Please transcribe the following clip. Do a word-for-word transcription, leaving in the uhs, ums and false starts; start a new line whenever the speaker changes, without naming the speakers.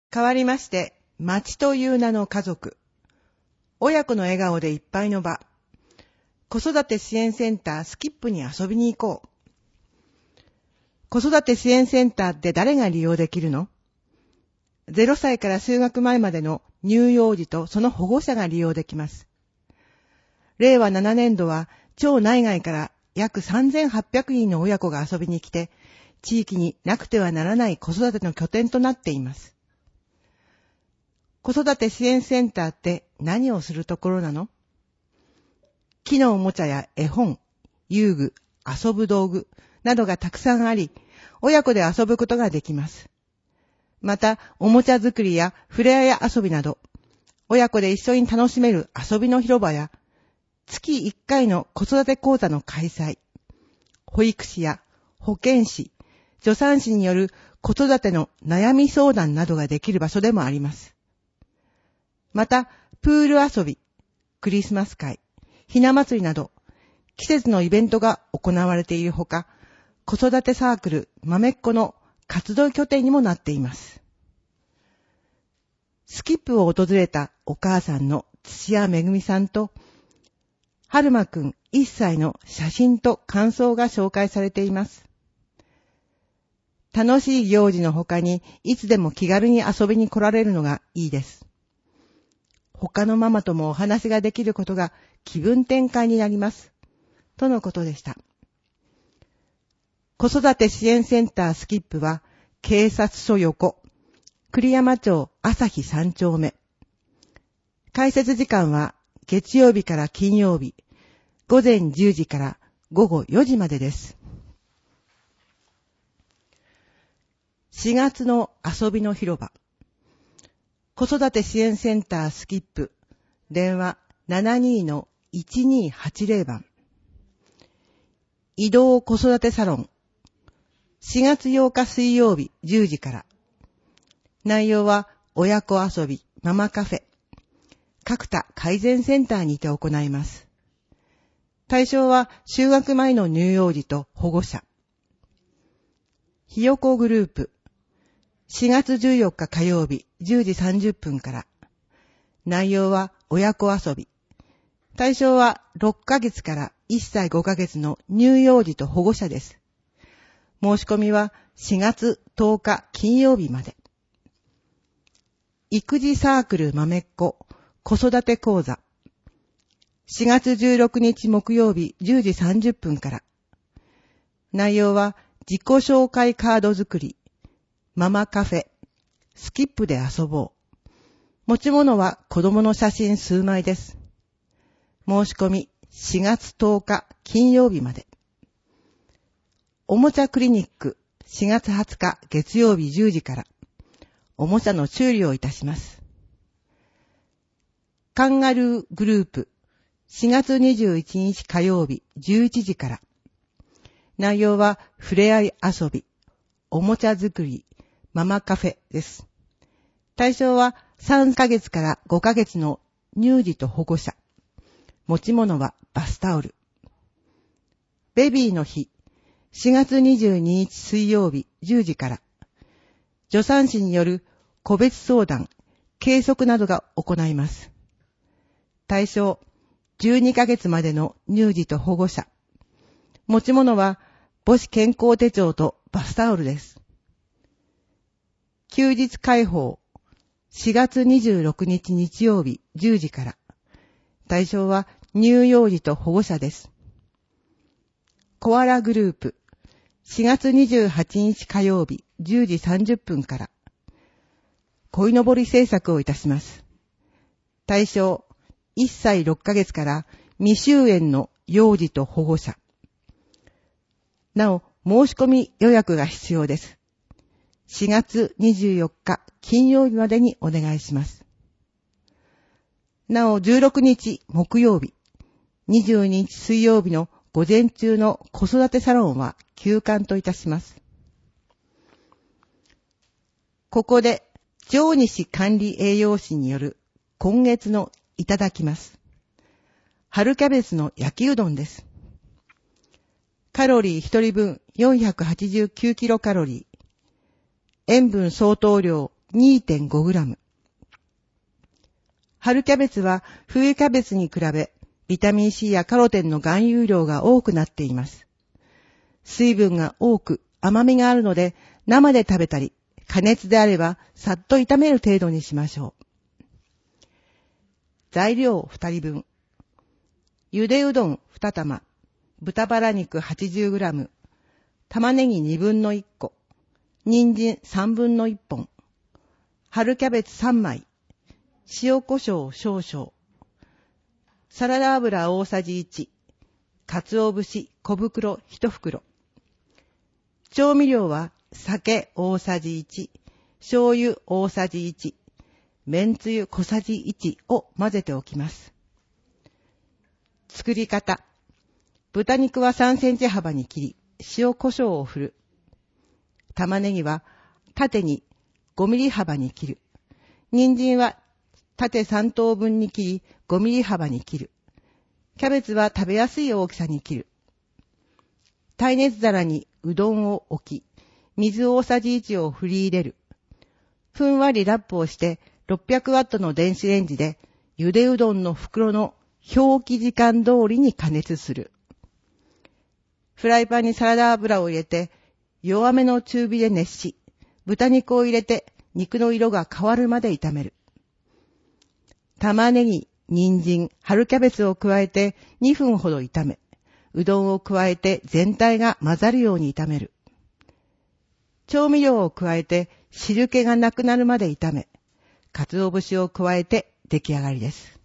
代わりまして、町という名の家族。親子の笑顔でいっぱいの場。子育て支援センタースキップに遊びに行こう。子育て支援センターって誰が利用できるの？ゼロさいから就学前までの乳幼児とその保護者が利用できます。れいわななねんどは町内外から約さんぜんはっぴゃくにんの親子が遊びに来て、地域になくてはならない子育ての拠点となっています。子育て支援センターって何をするところなの？木のおもちゃや絵本、遊具、遊ぶ道具などがたくさんあり、親子で遊ぶことができます。また、おもちゃ作りやふれあい遊びなど、親子で一緒に楽しめる遊びの広場や、月いっかいの子育て講座の開催、保育士や保健師、助産師による子育ての悩み相談などができる場所でもあります。また、プール遊び、クリスマス会、ひな祭りなど、季節のイベントが行われているほか、子育てサークル、まめっこの活動拠点にもなっています。スキップを訪れたお母さんの土屋めぐみさんと、はるまくんいっさいの写真と感想が紹介されています。楽しい行事の他に、いつでも気軽に遊びに来られるのがいいです。他のママともお話ができることが気分転換になります。とのことでした。子育て支援センタースキップは、警察署横、栗山町朝日さんちょうめ。開設時間は月曜日から金曜日、ごぜんじゅうじからごごよじまでです。しがつの遊びの広場。子育て支援センタースキップ、電話 ななにー いちにーはちぜろ 番。移動子育てサロン。しがつようか水曜日じゅうじから。内容は親子遊び、ママカフェ、角田改善センターにて行います。対象は就学前の乳幼児と保護者。ひよこグループ。しがつじゅうよっか火曜日じゅうじさんじゅっぷんから。内容は親子遊び。対象はろっかげつからいっさいごかげつの乳幼児と保護者です。申し込みはしがつとおか金曜日まで。育児サークルまめっこ子育て講座。しがつじゅうろくにち木曜日じゅうじさんじゅっぷんから。内容は自己紹介カード作り。ママカフェ、スキップで遊ぼう。持ち物は子供の写真数枚です。申し込みしがつとおか金曜日まで。おもちゃクリニックしがつはつか月曜日じゅうじから。おもちゃの修理をいたします。カンガルーグループしがつにじゅういちにち火曜日じゅういちじから。内容はふれあい遊び、おもちゃ作り、ママカフェです。対象はさんかげつからごかげつの乳児と保護者。持ち物はバスタオル。ベビーの日、しがつにじゅうににち水曜日じゅうじから。助産師による個別相談、計測などが行います。対象、じゅうにかげつまでの乳児と保護者。持ち物は母子健康手帳とバスタオルです。休日開放、しがつにじゅうろくにち日曜日じゅうじから。対象は乳幼児と保護者です。コアラグループ、しがつにじゅうはちにち火曜日じゅうじさんじゅっぷんから。鯉のぼり制作をいたします。対象、いっさいろっかげつから未就園の幼児と保護者。なお、申し込み予約が必要です。しがつにじゅうよっか金曜日までにお願いします。なお、じゅうろくにち木曜日、にじゅうににち水曜日の午前中の子育てサロンは休館といたします。ここで、上西管理栄養士による今月のいただきます。春キャベツの焼きうどんです。カロリーひとりぶんよんひゃくはちじゅうきゅうキロカロリー。塩分相当量にてんごグラム。春キャベツは冬キャベツに比べビタミン C やカロテンの含有量が多くなっています。水分が多く甘みがあるので生で食べたり加熱であればさっと炒める程度にしましょう。材料ふたりぶん。ゆでうどんにたま、豚バラ肉 はちじゅうグラム、玉ねぎにぶんのいっこ、人参さんぶんのいっぽん、春キャベツさんまい、塩コショウ少々、サラダ油大さじいち、鰹節小袋いちふくろ。調味料は酒大さじいち、醤油大さじいち、めんつゆ小さじいちを混ぜておきます。作り方。豚肉はさんセンチ幅に切り、塩コショウを振る。玉ねぎは縦にごミリ幅に切る。人参は縦さんとうぶんに切り、ごミリ幅に切る。キャベツは食べやすい大きさに切る。耐熱皿にうどんを置き、水大さじいちを振り入れる。ふんわりラップをしてろっぴゃくワットの電子レンジでゆでうどんの袋の表記時間通りに加熱する。フライパンにサラダ油を入れて弱めの中火で熱し、豚肉を入れて肉の色が変わるまで炒める。玉ねぎ、人参、春キャベツを加えてにふんほど炒め、うどんを加えて全体が混ざるように炒める。調味料を加えて汁気がなくなるまで炒め、鰹節を加えて出来上がりです。